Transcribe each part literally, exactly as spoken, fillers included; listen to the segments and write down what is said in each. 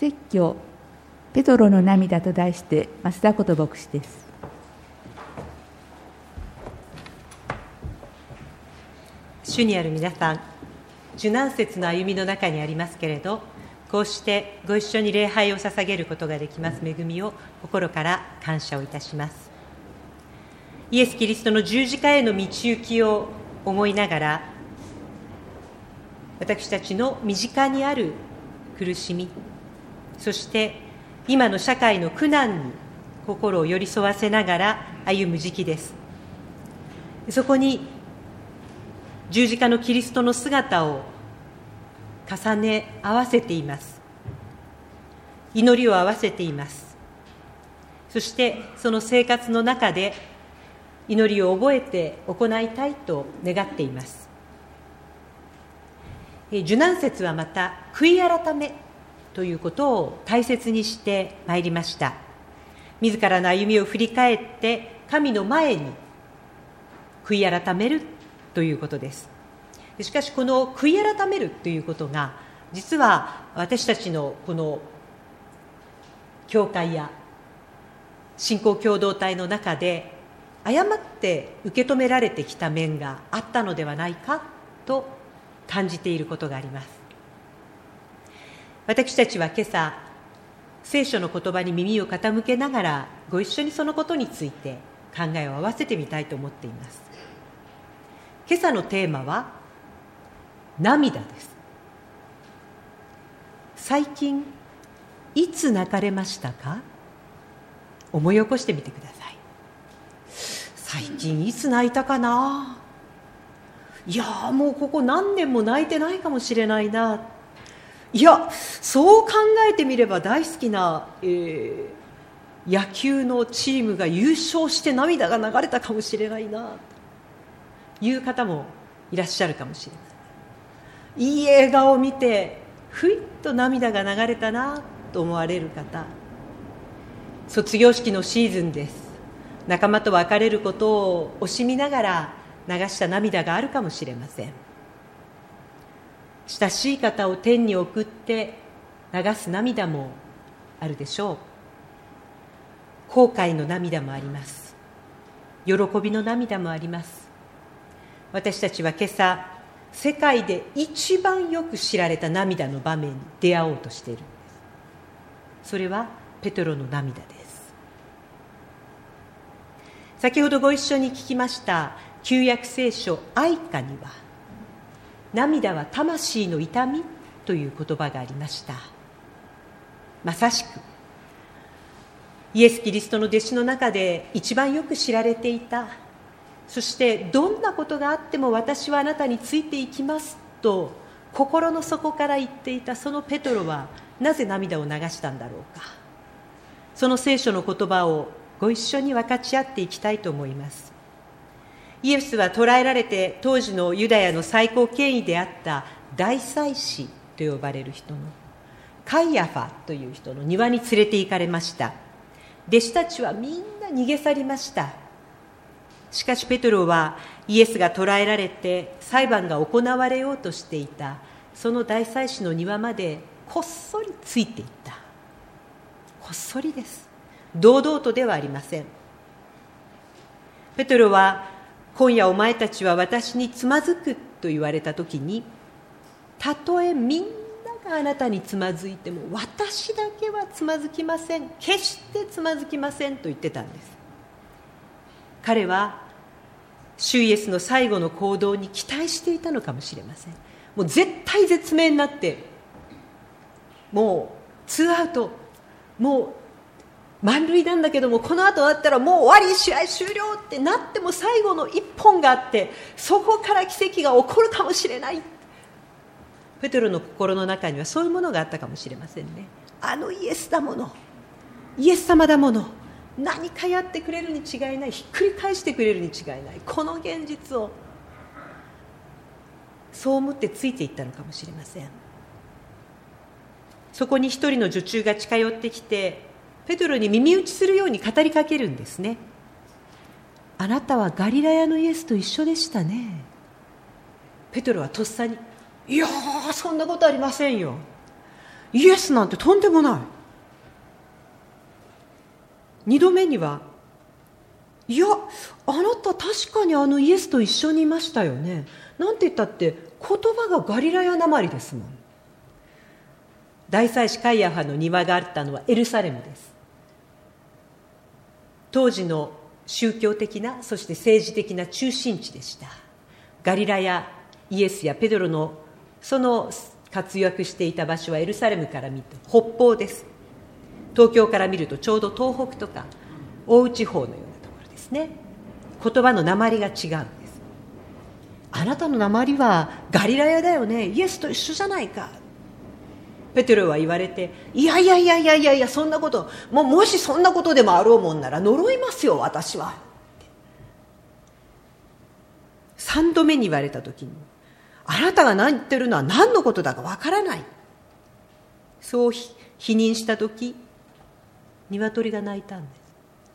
説教ペトロの涙と題して増田こと牧師です。 主にある皆さん、受難節の歩みの中にありますけれど、こうしてご一緒に礼拝を捧げることができます恵みを心から感謝をいたします。イエス・キリストの十字架への道行きを思いながら、私たちの身近にある苦しみ、そして今の社会の苦難に心を寄り添わせながら歩む時期です。そこに十字架のキリストの姿を重ね合わせています。祈りを合わせています。そしてその生活の中で祈りを覚えて行いたいと願っています。受難節はまた悔い改めということを大切にしてまいりました。自らの歩みを振り返って神の前に悔い改めるということです。しかしこの悔い改めるということが、実は私たちのこの教会や信仰共同体の中で誤って受け止められてきた面があったのではないかと感じていることがあります。私たちは今朝、聖書の言葉に耳を傾けながらご一緒にそのことについて考えを合わせてみたいと思っています。今朝のテーマは涙です。最近いつ泣かれましたか？思い起こしてみてください。最近いつ泣いたかな。いやもうここ何年も泣いてないかもしれないな。いやそう考えてみれば大好きな、えー、野球のチームが優勝して涙が流れたかもしれないなという方もいらっしゃるかもしれません。いい映画を見てふいっと涙が流れたなと思われる方、卒業式のシーズンです。仲間と別れることを惜しみながら流した涙があるかもしれません。親しい方を天に送って流す涙もあるでしょう。後悔の涙もあります。喜びの涙もあります。私たちは今朝、世界で一番よく知られた涙の場面に出会おうとしているんです。それはペトロの涙です。先ほどご一緒に聞きました旧約聖書哀歌には、涙は魂の痛みという言葉がありました。まさしくイエス・キリストの弟子の中で一番よく知られていた、そしてどんなことがあっても私はあなたについていきますと心の底から言っていたそのペトロはなぜ涙を流したんだろうか。その聖書の言葉をご一緒に分かち合っていきたいと思います。イエスは捕らえられて当時のユダヤの最高権威であった大祭司と呼ばれる人のカイアファという人の庭に連れて行かれました。弟子たちはみんな逃げ去りました。しかしペトロはイエスが捕らえられて裁判が行われようとしていたその大祭司の庭までこっそりついていった。こっそりです。堂々とではありません。ペトロは今夜お前たちは私につまずくと言われたときに、たとえみんながあなたにつまずいても私だけはつまずきません、決してつまずきませんと言ってたんです。彼は主イエスの最後の行動に期待していたのかもしれません。もう絶対絶命になって、もうツーアウト、もう満塁なんだけども、この後だったらもう終わり、試合終了ってなっても最後の一本があって、そこから奇跡が起こるかもしれない。ペトロの心の中にはそういうものがあったかもしれませんね。あのイエスだもの、イエス様だもの、何かやってくれるに違いない、ひっくり返してくれるに違いない、この現実をそう思ってついていったのかもしれません。そこに一人の女中が近寄ってきてペトロに耳打ちするように語りかけるんですね。あなたはガリラヤのイエスと一緒でしたね。ペトロはとっさに、いやーそんなことありませんよ、 イエスなんてとんでもない。二度目には、いや、あなた確かにあのイエスと一緒にいましたよね。なんて言ったって言葉がガリラヤなまりですもん。大祭司カイアファの庭があったのはエルサレムです。当時の宗教的な、そして政治的な中心地でした。ガリラヤ、イエスやペドロのその活躍していた場所はエルサレムから見ると北方です。東京から見るとちょうど東北とか奥羽地方のようなところですね。言葉の訛りが違うんです。あなたの訛りはガリラヤだよね、イエスと一緒じゃないか。ペテロは言われて、いやいやいやいやいやいや、そんなこと、もうもしそんなことでもあろうもんなら呪いますよ私は。三度目に言われた時に、あなたが何言ってるのは何のことだかわからない、そう否認した時、鶏が鳴いたんです。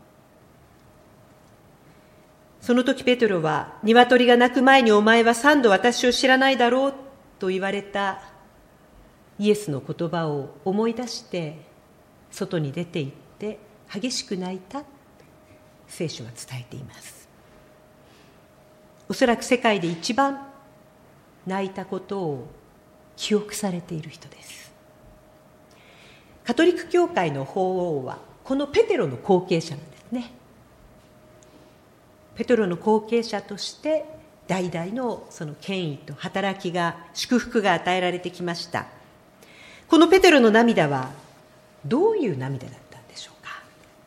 その時ペテロは、鶏が鳴く前にお前は三度私を知らないだろうと言われたイエスの言葉を思い出して外に出て行って激しく泣いた、聖書は伝えています。おそらく世界で一番泣いたことを記憶されている人です。カトリック教会の法王はこのペテロの後継者なんですね。ペテロの後継者として代々のその権威と働きが、祝福が与えられてきました。このペテロの涙はどういう涙だったんでしょうか。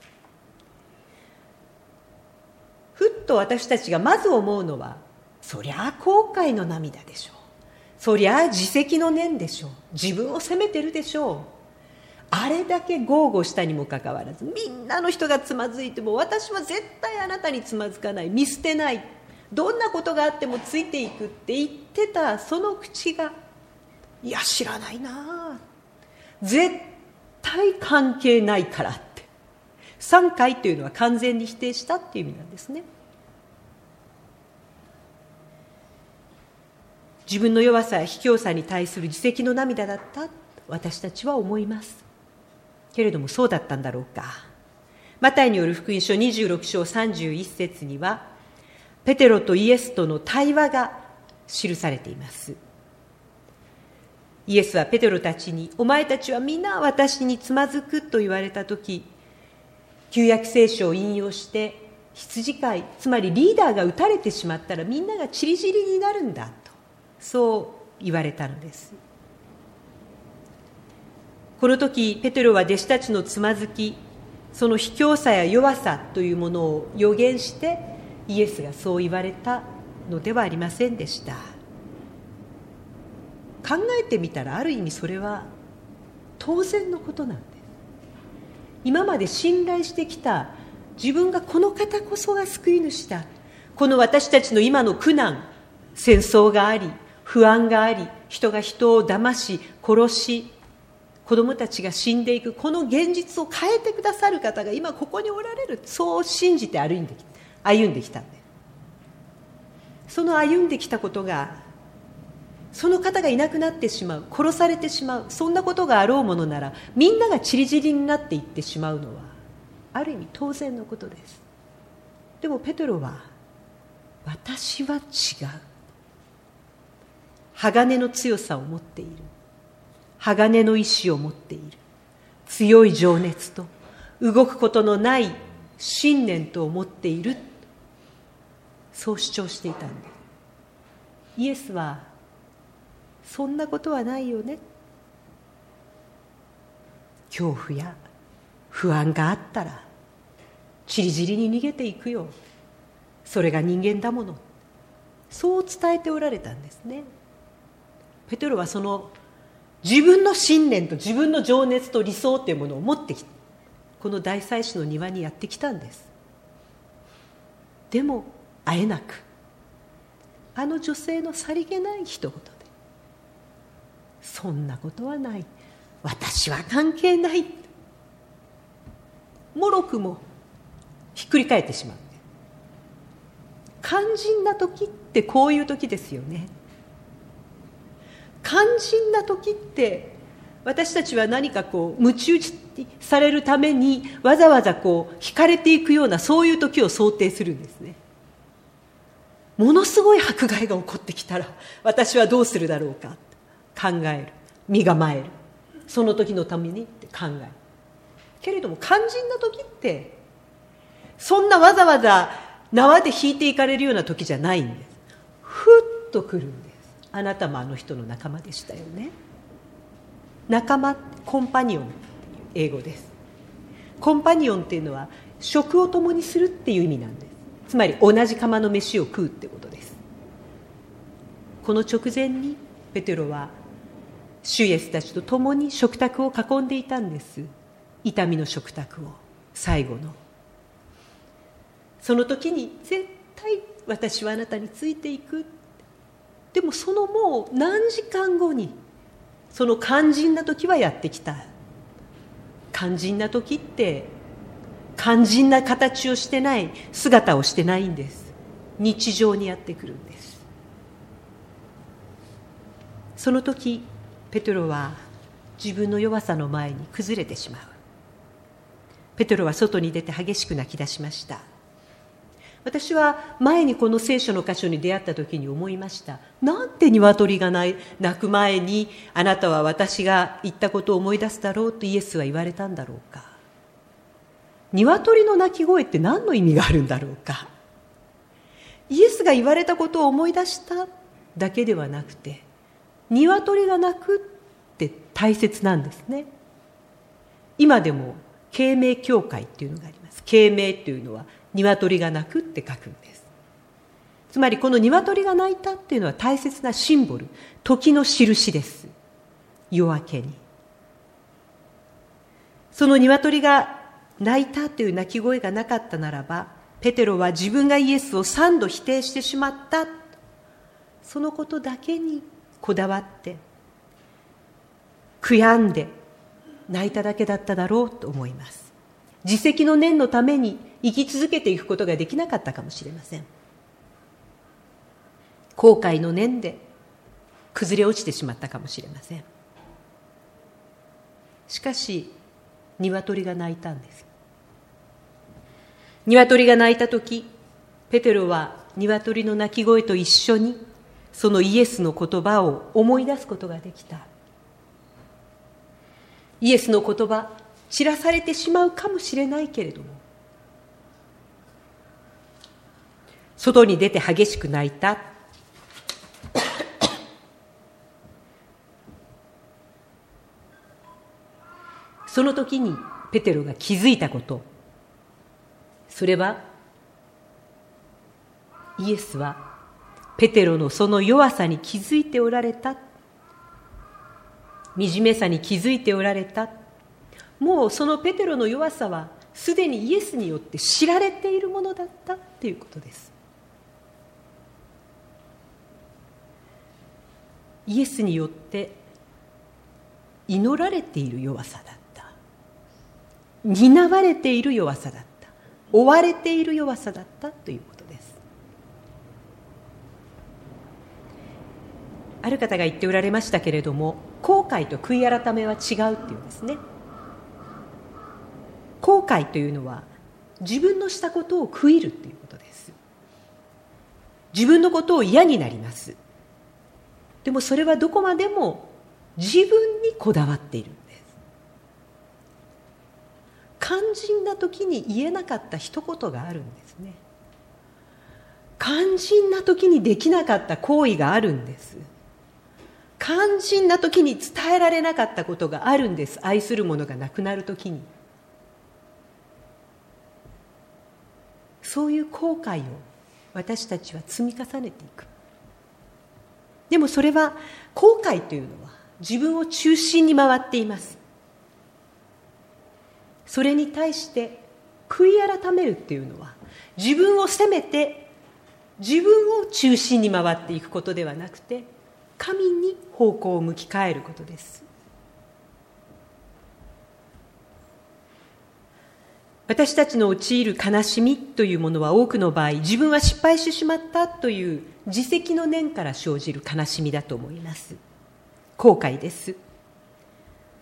ふっと私たちがまず思うのは、そりゃあ後悔の涙でしょう、そりゃあ自責の念でしょう、自分を責めてるでしょう。あれだけ豪語したにもかかわらず、みんなの人がつまずいても私は絶対あなたにつまずかない、見捨てない、どんなことがあってもついていくって言ってたその口が、いや知らないな、絶対関係ないからって、さんかいというのは完全に否定したっていう意味なんですね。自分の弱さや卑怯さに対する自責の涙だった私たちは思いますけれども、そうだったんだろうか。マタイによる福音書にじゅうろく章さんじゅういっ節にはペテロとイエスとの対話が記されています。イエスはペテロたちに、お前たちは皆私につまずくと言われたとき、旧約聖書を引用して羊飼い、つまりリーダーが撃たれてしまったらみんなが散り散りになるんだと、そう言われたのです。この時ペテロは弟子たちのつまずき、その卑怯さや弱さというものを予言してイエスがそう言われたのではありませんでした。考えてみたらある意味それは当然のことなんです。今まで信頼してきた自分がこの方こそが救い主だ、この私たちの今の苦難、戦争があり不安があり、人が人を騙し殺し子供たちが死んでいく、この現実を変えてくださる方が今ここにおられる、そう信じて歩んできた歩んできたんで、その歩んできたことが、その方がいなくなってしまう、殺されてしまう、そんなことがあろうものならみんなが散り散りになっていってしまうのはある意味当然のことです。でもペテロは、私は違う、鋼の強さを持っている、鋼の意志を持っている、強い情熱と動くことのない信念とを持っている、そう主張していたんです。イエスはそんなことはないよね、恐怖や不安があったら散り散りに逃げていくよ、それが人間だもの、そう伝えておられたんですね。ペテロはその自分の信念と自分の情熱と理想というものを持ってきて、この大祭司の庭にやってきたんです。でもあえなく、あの女性のさりげない一言で、そんなことはない、私は関係ない、もろくもひっくり返ってしまう。肝心な時ってこういう時ですよね。肝心な時って私たちは何かこう鞭打ちされるためにわざわざこう惹かれていくような、そういう時を想定するんですね。ものすごい迫害が起こってきたら私はどうするだろうか考える、身構える、その時のためにって考える。けれども肝心な時ってそんなわざわざ縄で引いていかれるような時じゃないんです。ふっと来るんです。あなたもあの人の仲間でしたよね。仲間、コンパニオンっていう英語です。コンパニオンっていうのは食を共にするっていう意味なんです。つまり同じ釜の飯を食うってことです。この直前にペテロは主イエスたちと共に食卓を囲んでいたんです。痛みの食卓を、最後の。その時に絶対私はあなたについていく。でもそのもう何時間後にその肝心な時はやってきた。肝心な時って肝心な形をしてない、姿をしてないんです。日常にやってくるんです。その時ペテロは自分の弱さの前に崩れてしまう。ペテロは外に出て激しく泣き出しました。私は前にこの聖書の箇所に出会った時に思いました。なんて鶏が鳴く前にあなたは私が言ったことを思い出すだろうとイエスは言われたんだろうか。鶏の鳴き声って何の意味があるんだろうか。イエスが言われたことを思い出しただけではなくて、鶏が鳴くって大切なんですね。今でも啓明教会っていうのがあります。啓明っていうのは鶏が鳴くって書くんです。つまりこの鶏が鳴いたっていうのは大切なシンボル、時の印です。夜明けにその鶏が泣いたという鳴き声がなかったならば、ペテロは自分がイエスを三度否定してしまった、そのことだけにこだわって悔やんで泣いただけだっただろうと思います。自責の念のために生き続けていくことができなかったかもしれません。後悔の念で崩れ落ちてしまったかもしれません。しかし鶏が鳴いたんです。鶏が鳴いたとき、ペテロは鶏の鳴き声と一緒にそのイエスの言葉を思い出すことができた。イエスの言葉、散らされてしまうかもしれないけれども、外に出て激しく泣いた。その時にペテロが気づいたこと、それはイエスはペテロのその弱さに気づいておられた、惨めさに気づいておられた。もうそのペテロの弱さはすでにイエスによって知られているものだったということです。イエスによって祈られている弱さだった。担われている弱さだった。追われている弱さだったということです。ある方が言っておられましたけれども、後悔と悔い改めは違うっていうんですね。後悔というのは自分のしたことを悔いるということです。自分のことを嫌になります。でもそれはどこまでも自分にこだわっているんです。肝心な時に言えなかった一言があるんですね。肝心な時にできなかった行為があるんです。肝心な時に伝えられなかったことがあるんです。愛する者が亡くなる時に。そういう後悔を私たちは積み重ねていく。でもそれは後悔というのは自分を中心に回っています。それに対して悔い改めるっていうのは自分を責めて自分を中心に回っていくことではなくて、神に方向を向き変えることです。私たちの陥る悲しみというものは多くの場合、自分は失敗してしまったという自責の念から生じる悲しみだと思います。後悔です。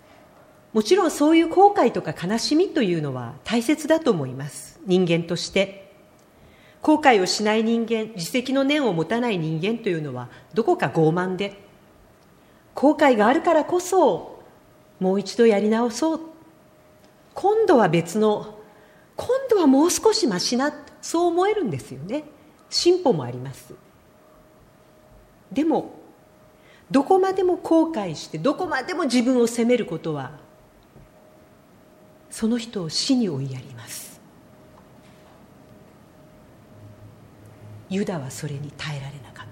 もちろんそういう後悔とか悲しみというのは大切だと思います。人間として後悔をしない人間、自責の念を持たない人間というのはどこか傲慢で、後悔があるからこそもう一度やり直そう、今度は別の、今度はもう少しマシな、そう思えるんですよね。進歩もあります。でもどこまでも後悔して、どこまでも自分を責めることはその人を死に追いやります。ユダはそれに耐えられなかった。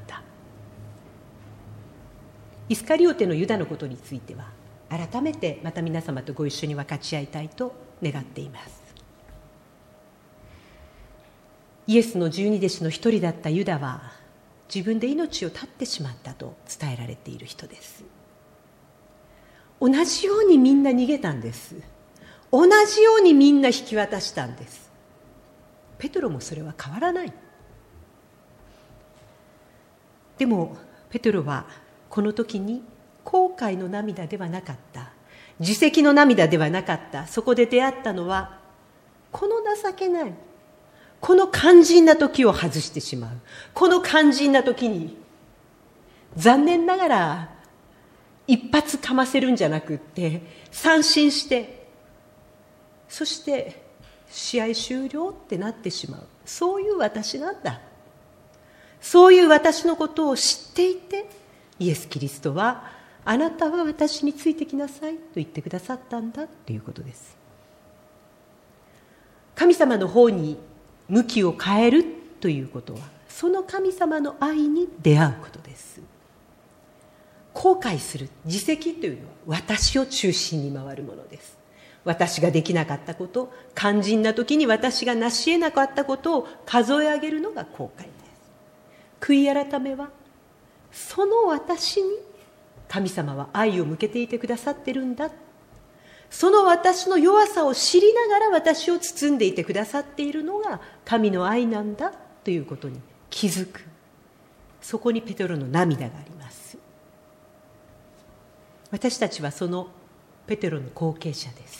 イスカリオテのユダのことについては改めてまた皆様とご一緒に分かち合いたいと願っています。イエスの十二弟子の一人だったユダは自分で命を絶ってしまったと伝えられている人です。同じようにみんな逃げたんです。同じようにみんな引き渡したんです。ペテロもそれは変わらない。でもペテロはこの時に後悔の涙ではなかった、自責の涙ではなかった。そこで出会ったのはこの情けない、この肝心な時を外してしまう、この肝心な時に残念ながら一発かませるんじゃなくって三振して、そして試合終了ってなってしまう。そういう私なんだ。そういう私のことを知っていて、イエス・キリストはあなたは私についてきなさいと言ってくださったんだということです。神様の方に向きを変えるということは、その神様の愛に出会うことです。後悔する、自責というのは私を中心に回るものです。私ができなかったこと、肝心な時に私が成し得なかったことを数え上げるのが後悔です。悔い改めはその私に神様は愛を向けていてくださってるんだ、その私の弱さを知りながら私を包んでいてくださっているのが神の愛なんだということに気づく。そこにペテロの涙があります。私たちはそのペテロの後継者です。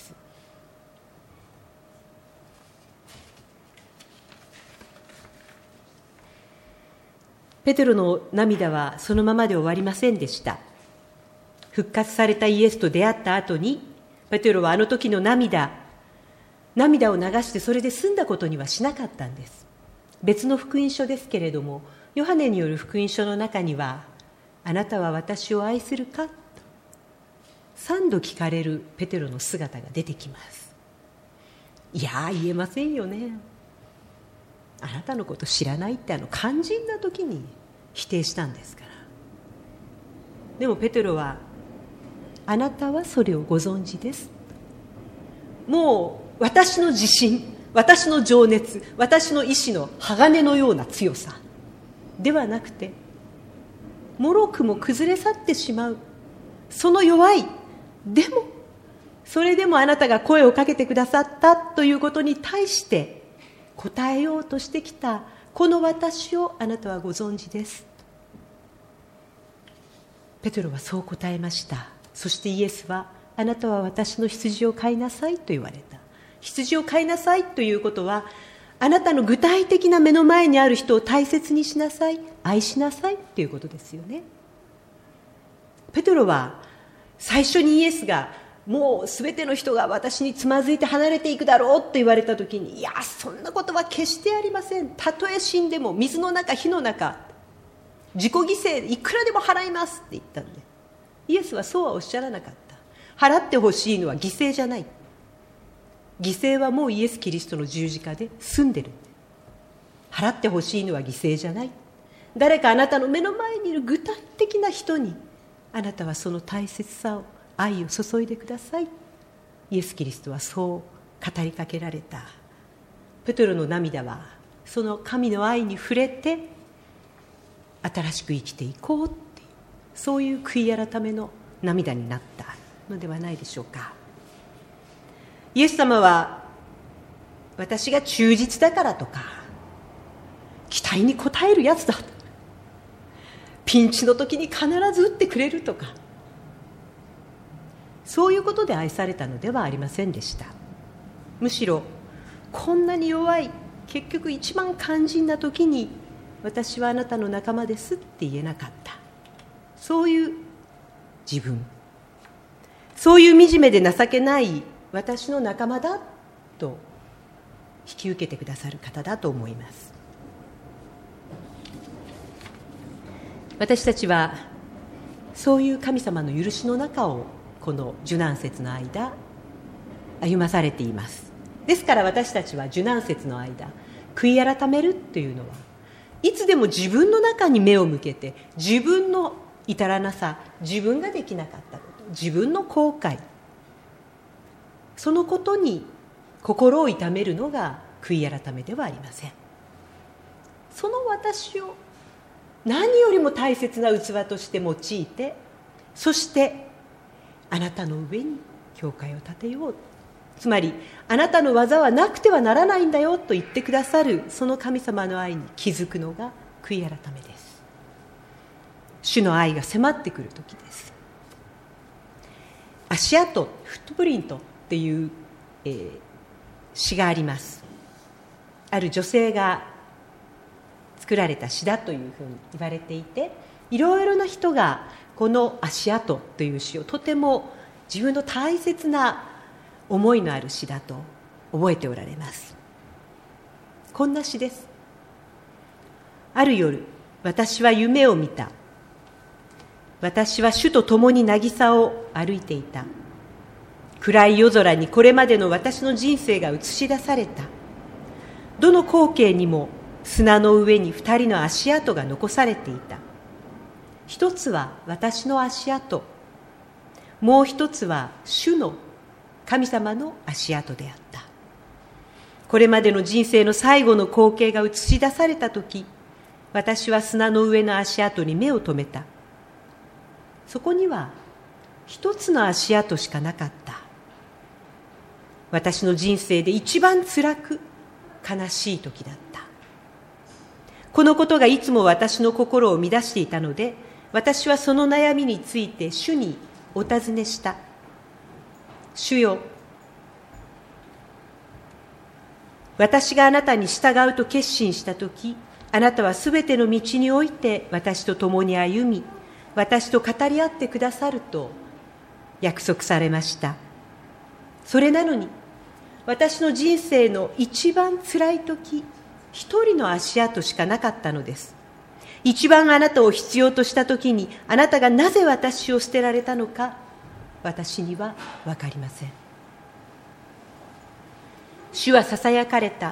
ペテロの涙はそのままで終わりませんでした。復活されたイエスと出会った後に、ペテロはあの時の涙、涙を流してそれで済んだことにはしなかったんです。別の福音書ですけれども、ヨハネによる福音書の中には、あなたは私を愛するかと三度聞かれるペテロの姿が出てきます。いやー、言えませんよね。あなたのこと知らないって、あの肝心な時に否定したんですから。でもペテロは、あなたはそれをご存知です。もう私の自信、私の情熱、私の意志の鋼のような強さではなくて、もろくも崩れ去ってしまうその弱い、でもそれでもあなたが声をかけてくださったということに対して答えようとしてきたこの私をあなたはご存知です。ペテロはそう答えました。そしてイエスは、あなたは私の羊を飼いなさいと言われた。羊を飼いなさいということは、あなたの具体的な目の前にある人を大切にしなさい、愛しなさいということですよね。ペテロは最初にイエスが、もうすべての人が私につまずいて離れていくだろうと言われたときに、いや、そんなことは決してありません。たとえ死んでも水の中火の中、自己犠牲いくらでも払いますって言ったんで、イエスはそうはおっしゃらなかった。払ってほしいのは犠牲じゃない。犠牲はもうイエス・キリストの十字架で済んでる。払ってほしいのは犠牲じゃない。誰かあなたの目の前にいる具体的な人に、あなたはその大切さを、愛を注いでください。イエス・キリストはそう語りかけられた。ペテロの涙はその神の愛に触れて新しく生きていこうっていう、そういう悔い改めの涙になったのではないでしょうか。イエス様は、私が忠実だからとか、期待に応えるやつだ、ピンチの時に必ず打ってくれるとか、 そういうことで愛されたのではありませんでした。むしろこんなに弱い、結局一番肝心な時に私はあなたの仲間ですって言えなかった、そういう自分、そういう惨めで情けない私の仲間だと引き受けてくださる方だと思います。私たちはそういう神様の許しの中をこの受難節の間歩まされています。ですから私たちは受難節の間悔い改めるというのはいつでも自分の中に目を向けて、自分の至らなさ、自分ができなかったこと、自分の後悔、そのことに心を痛めるのが悔い改めではありません。その私を何よりも大切な器として用いて、そしてあなたの上に教会を建てよう、つまりあなたの技はなくてはならないんだよと言ってくださる、その神様の愛に気づくのが悔い改めです。主の愛が迫ってくる時です。足跡、フットプリントっていう、えー、詩があります。ある女性が作られた詩だというふうに言われていて、いろいろな人がこの足跡という詩をとても自分の大切な思いのある詩だと覚えておられます。こんな詩です。ある夜、私は夢を見た。私は主と共に渚を歩いていた。暗い夜空にこれまでの私の人生が映し出された。どの光景にも砂の上に二人の足跡が残されていた。一つは私の足跡、もう一つは主の神様の足跡であった。これまでの人生の最後の光景が映し出されたとき、私は砂の上の足跡に目を留めた。そこには一つの足跡しかなかった。私の人生で一番辛く悲しい時だった。このことがいつも私の心を乱していたので、私はその悩みについて主にお尋ねした。主よ、私があなたに従うと決心したとき、あなたはすべての道において私と共に歩み、私と語り合ってくださると約束されました。それなのに、私の人生の一番辛いとき、一人の足跡しかなかったのです。一番あなたを必要としたときに、あなたがなぜ私を捨てられたのか、私には分かりません。主はささやかれた。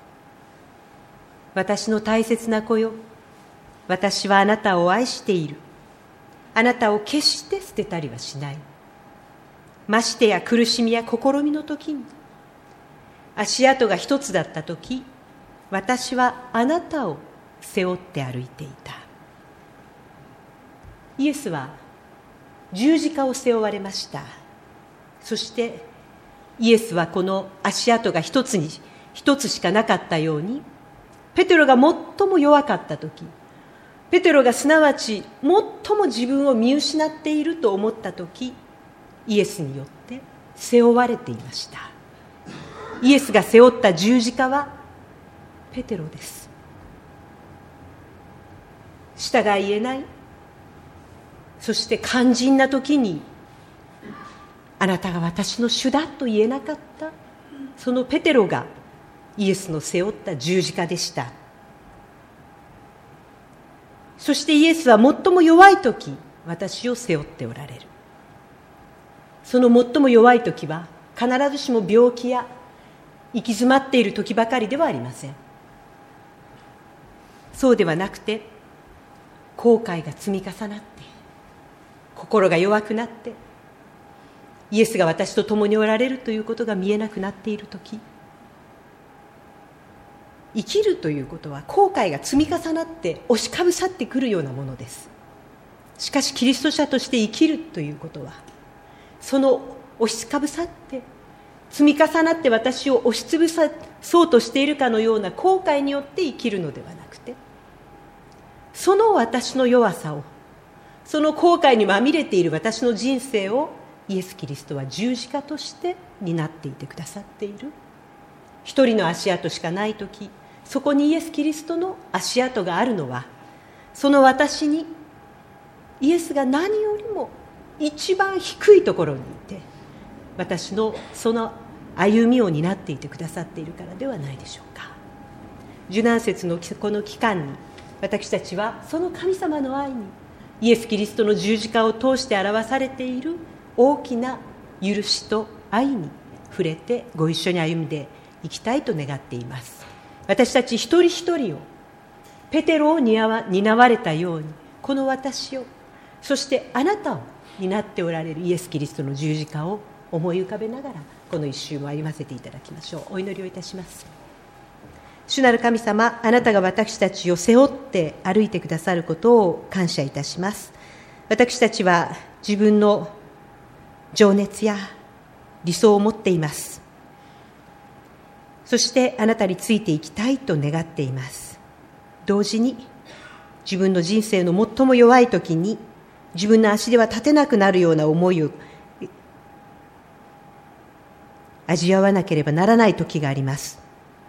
私の大切な子よ、私はあなたを愛している。あなたを決して捨てたりはしない。ましてや苦しみや試みの時に、足跡が一つだった時、私はあなたを背負って歩いていた。イエスは十字架を背負われました。そしてイエスはこの足跡が一つに一つしかなかったように、ペテロが最も弱かった時、ペテロがすなわち最も自分を見失っていると思った時、イエスによって背負われていました。イエスが背負った十字架はペテロです。従いえない、そして肝心な時にあなたが私の主だと言えなかった、そのペテロがイエスの背負った十字架でした。そしてイエスは最も弱い時、私を背負っておられる。その最も弱い時は必ずしも病気や行き詰まっている時ばかりではありません。そうではなくて、後悔が積み重なって、心が弱くなって、イエスが私と共におられるということが見えなくなっているとき、生きるということは後悔が積み重なって押しかぶさってくるようなものです。しかしキリスト者として生きるということは、その押しかぶさって積み重なって私を押しつぶさそうとしているかのような後悔によって生きるのではなくて、その私の弱さを、その後悔にまみれている私の人生をイエス・キリストは十字架として担っていてくださっている。一人の足跡しかないとき、そこにイエス・キリストの足跡があるのは、その私にイエスが何よりも一番低いところにいて、私のその歩みを担っていてくださっているからではないでしょうか。受難節のこの期間に、私たちはその神様の愛に、イエス・キリストの十字架を通して表されている大きな許しと愛に触れてご一緒に歩んでいきたいと願っています。私たち一人一人をペテロを担われたように、この私を、そしてあなたを担っておられるイエス・キリストの十字架を思い浮かべながら、この一週も歩ませていただきましょう。お祈りをいたします。主なる神様、あなたが私たちを背負って歩いてくださることを感謝いたします。私たちは自分の情熱や理想を持っています。そしてあなたについていきたいと願っています。同時に自分の人生の最も弱い時に、自分の足では立てなくなるような思いを味わわなければならない時があります。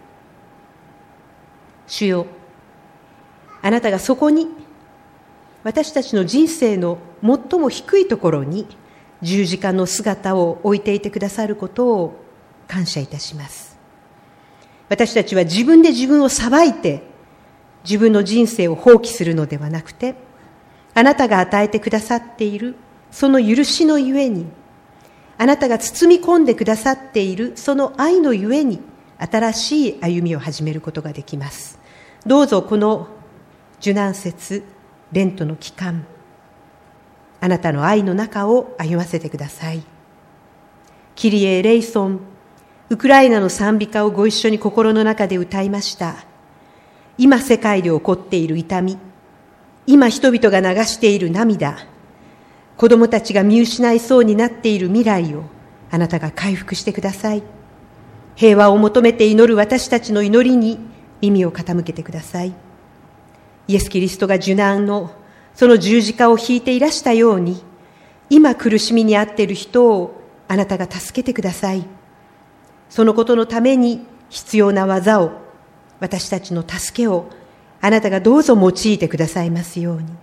主よ、あなたがそこに、私たちの人生の最も低いところに十字架の姿を置いていてくださることを感謝いたします。私たちは自分で自分を裁いて自分の人生を放棄するのではなくて、あなたが与えてくださっているその許しのゆえに、あなたが包み込んでくださっているその愛のゆえに、新しい歩みを始めることができます。どうぞこの受難節、レントの期間、あなたの愛の中を歩ませてください。キリエ・レイソン、ウクライナの賛美歌をご一緒に心の中で歌いました。今世界で起こっている痛み、今人々が流している涙、子供たちが見失いそうになっている未来をあなたが回復してください。平和を求めて祈る私たちの祈りに耳を傾けてください。イエス・キリストが受難のその十字架を引いていらしたように、今苦しみにあっている人をあなたが助けてください。そのことのために必要な技を、私たちの助けをあなたがどうぞ用いてくださいますように。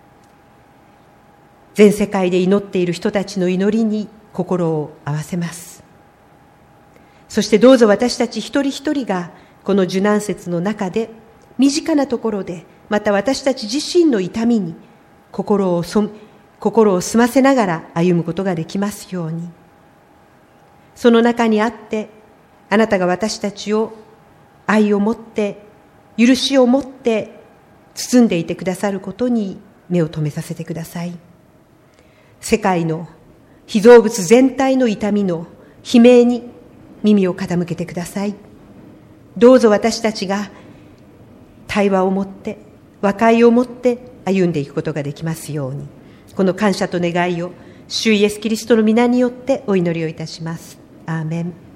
全世界で祈っている人たちの祈りに心を合わせます。そしてどうぞ私たち一人一人がこの受難節の中で、身近なところで、また私たち自身の痛みに心をそ心を澄ませながら歩むことができますように。その中にあって、あなたが私たちを愛を持って、許しを持って包んでいてくださることに目を留めさせてください。世界の被造物全体の痛みの悲鳴に耳を傾けてください。どうぞ私たちが対話を持って、和解を持って歩んでいくことができますように。この感謝と願いを主イエスキリストの皆によってお祈りをいたします。アーメン。